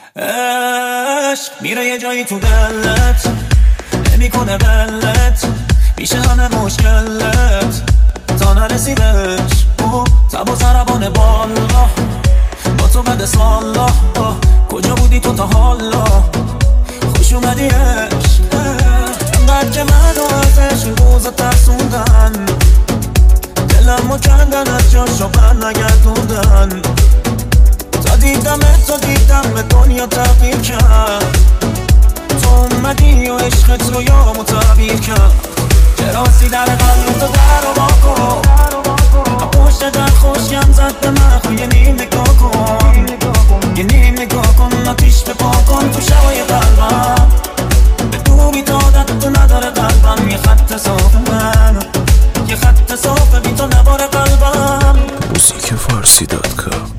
عشق میره یه جایی تو دلت، نمیکنه بلت، میشه همه مشکلت تا نرسیدش. تب و ضربان بالا با تو بده سالا، کجا بودی تو تا حالا؟ خوش اومدی عشق، انقدر که منو ازش روزا ترسوندن، دلمو کندن از جاشو بر نگردوندن. تا دیدم به دنیا تغییر کرد، تو اومدی و عشقت رو یامو تعبیر کرد. چرا سی در قلب تو در رو باکن، پشت در خوشیم زد به من، یه نیم نگاه کن، یه نیم نگاه کن، آتیش به پا کن تو شبای قلبم. به دوری تا عادت تو نداره قلبم، یه خط صاف من، یه خط صاف بی تو نباره قلبم. موسیک فارسی.com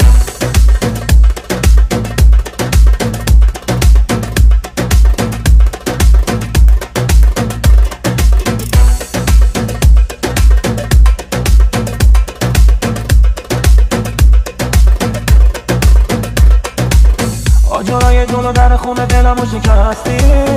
آجرای جلو در خونه دلمو شکستی،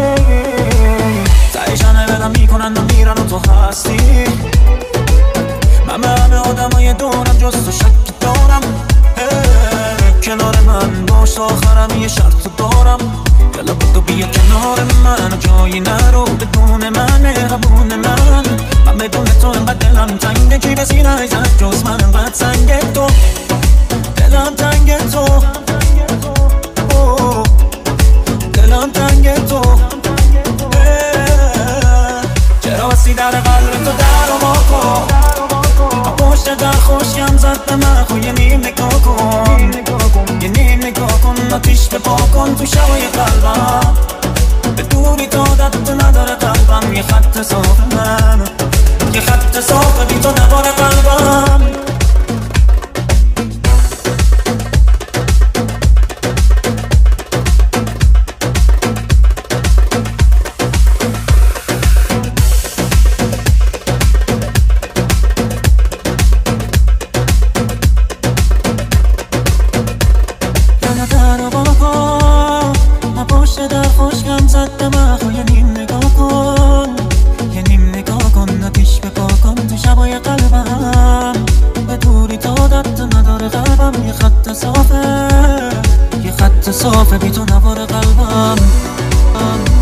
تایشانه بدم میکنن و میرن و تو هستی. من به همه آدمای دورم جز تو شکی دارم، کنار من باش آخرم یه شرط دارم. دلم بودو بیا کنار من، جایی نرو بدون من، مهربون من بدون تو انقدر دلم تنگه، کی به سینه ایزد جز من انقدر سنگه تو، دلم تنگه تو، دلم تنگه تو. چرا بسی در قلب تو در رو باکن، پشت در خوشیم زد به من، خو یه نیم نگاه کن، یه نیم نگاه کن، آتیش به پا کن تو شبای قلبم. به دوری تا عادت تو نداره قلبم، یه خط صاف من، یه خط صاف بی تو نباره قلبم. پشت در خوشگم زد به من، خو یه نیم نگاه کن، یه نیم نگاه کن، آتیش به پا کن تو شبای قلبم. به دوری تا عادت نداره قلبم، یه خط صافه، یه خط صافه بی تو نباره قلبم.